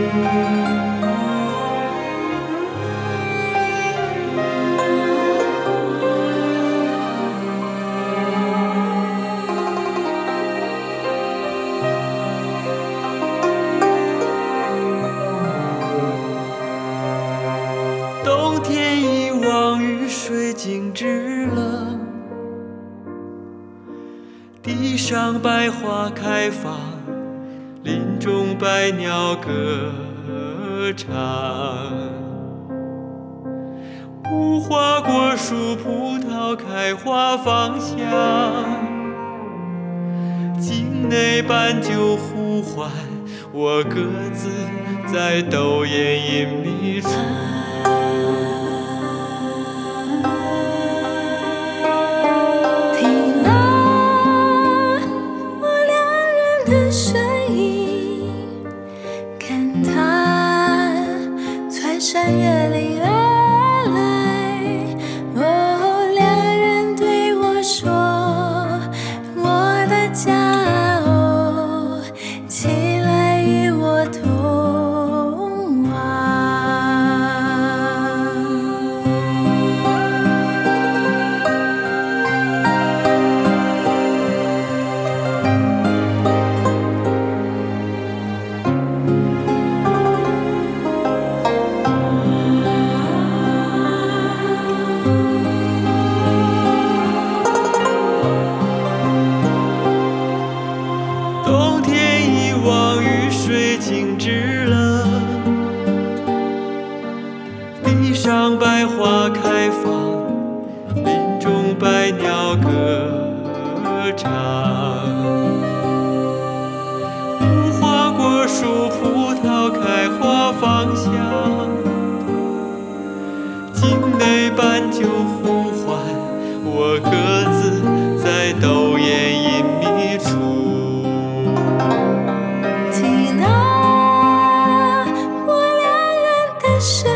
冬天一望雨水静止了，地上百花开放，林中百鸟歌唱。无花果树葡萄开花芳香，境内斑鸠呼唤，我鸽子在斗艳隐秘处。 听了我两人的声音，看他穿山越岭而来。哦，两人对我说，我的家哦，起来与我同往。 冬天一望雨水静止了，地上百花开放，林中百鸟歌唱。无花果树葡萄开花芳香，境内斑鸠呼唤，我鸽子在斗艳隐秘处。 听到我两人的声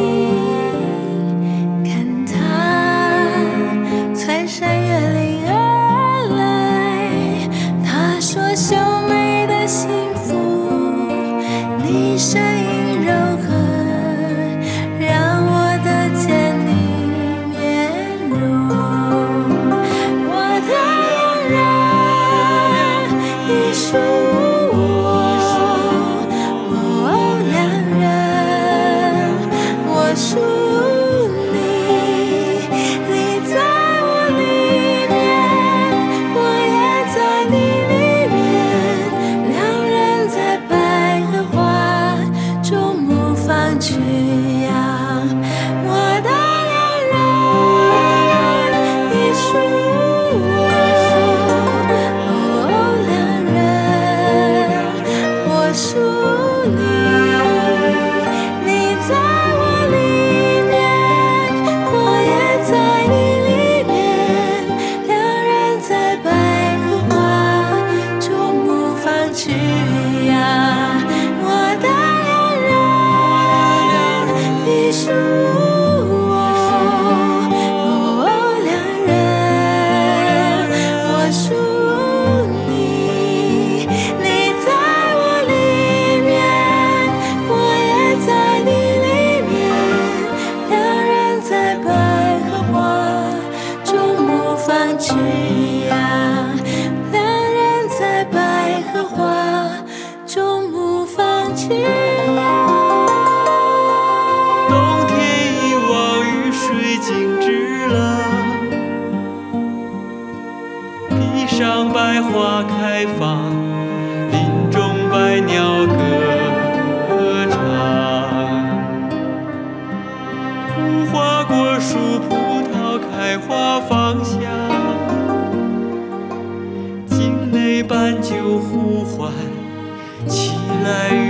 音，看他穿山越岭而来。他说秀美的幸福，你声音柔和，让我的见你面容。我的两人一束属你，你在我里面，我也在你里面，两人在百合花中牧放曲阳。我的两人一束，两人我属你，你在我里面，我也在你里面，两人在百合花中牧放曲阳。我的两人一束，两人我属你，你在我里面，我也在你里面，两人在百合花中牧放曲阳。两人在百合花中牧放曲阳。 冬天一望雨水静止了，地上百花开放，林中百鸟歌唱。无花果树葡萄开花芳香，境内斑鸠呼唤，起来